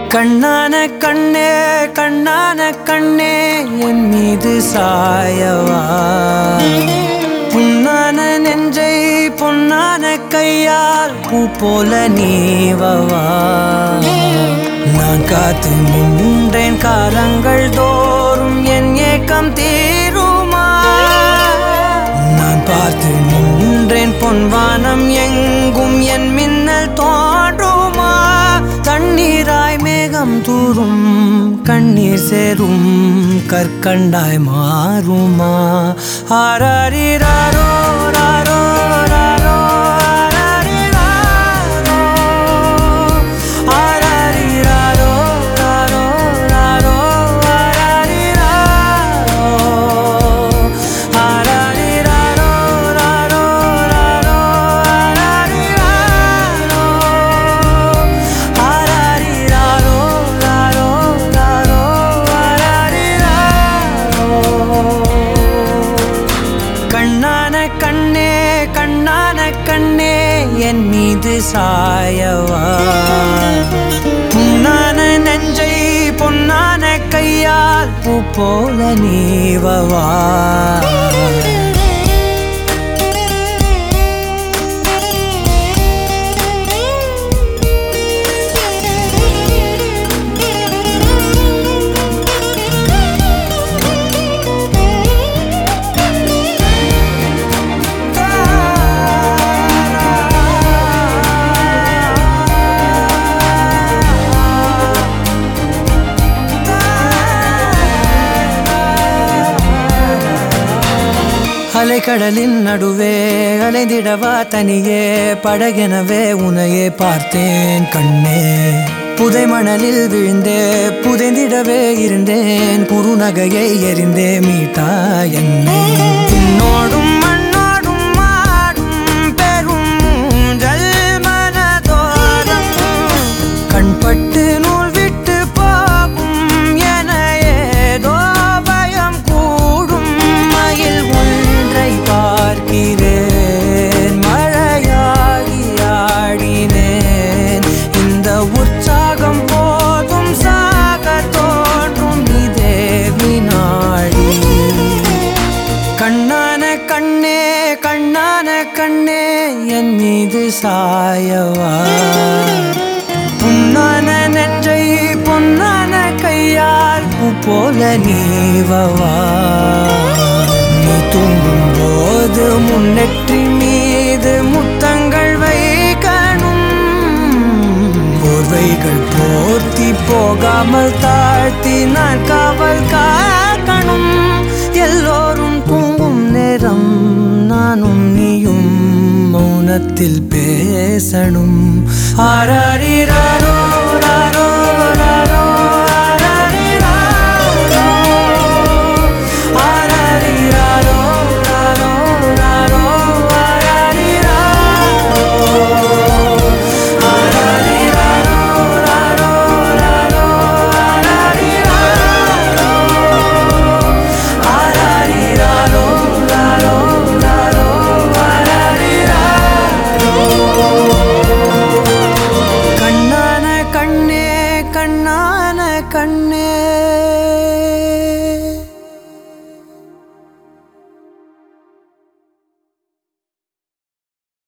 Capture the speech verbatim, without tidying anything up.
கண்ணான கண்ணே கண்ணான கண்ணே என் மீது சாயவா புண்ணான நெஞ்சை பொன்னான கையால் பூ போல நீவவா நான் காத்து நின்றேன் காலங்கள் தோறும் என் ஏக்கம் தீருமா நான் பார்த்து நின்றேன் பொன்வானம் எங்கும் என் மின்னல் தோன்றுமா தண்ணீராய் மேகம் தூரும் கண்ணீர் சேரும் கற்கண்டாய் மாறுமா ஆராரிராரோ ராரோ ராரோ கண்ணே கண்ணான கண்ணே என் மீது சாயவா புண்ணான நெஞ்சை பொன்னான கையால் பூ போல நீவவா அலைக்கடலின் நடுவே அலைந்திடவா தனியே படகெனவே உனையே பார்த்தேன் கண்ணே புதை மணலில் விழுந்தே புதைந்திடவே இருந்தேன் குறுநகையை எறிந்தே மீட்டா என்னை உன்னோடும் மண்ணோடும் மாடும் பெரும் ஊஞ்சல் மனதோரம் கண்பட்டு நூல் விட்டு போகும் என ஏதோ பயம் கூடும் மயில் பார்க்கிறேன் மழையாகி ஆடினேன் இந்த உற்சாகம் போதும் சாக தோன்றும் இதே வினாடி கண்ணான கண்ணே கண்ணான கண்ணே என் மீது சாயவா புண்ணான நெஞ்சை பொன்னான கையால் பூ போல நீவவா நீ தூங்கும் போது முன்னெற்றி மீது முத்தங்கள் வைக்கணும் போர்வைகள் போர்த்தி போகாமல் தாழ்த்தி நான் காவல் காக்கணும் எல்லோரும் தூங்கும் நேரம் நானும் நீயும் மௌனத்தில் பேசணும் ஆராரிராரோ ராரோ ராரோ கண்ணான கண்ணே